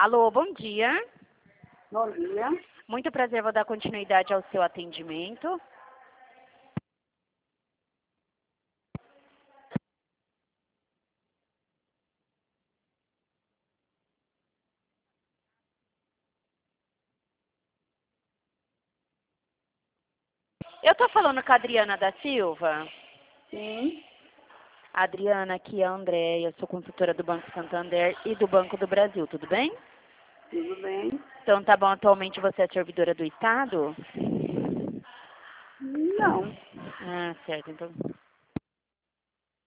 Alô, bom dia. Bom dia. Muito prazer, vou dar continuidade ao seu atendimento. Eu tô falando com a Adriana da Silva. Sim, Adriana, aqui é a Andréia, sou consultora do Banco Santander e do Banco do Brasil, tudo bem? tudo bem? Então tá bom, atualmente você é servidora do Estado? Não. Ah, certo, então.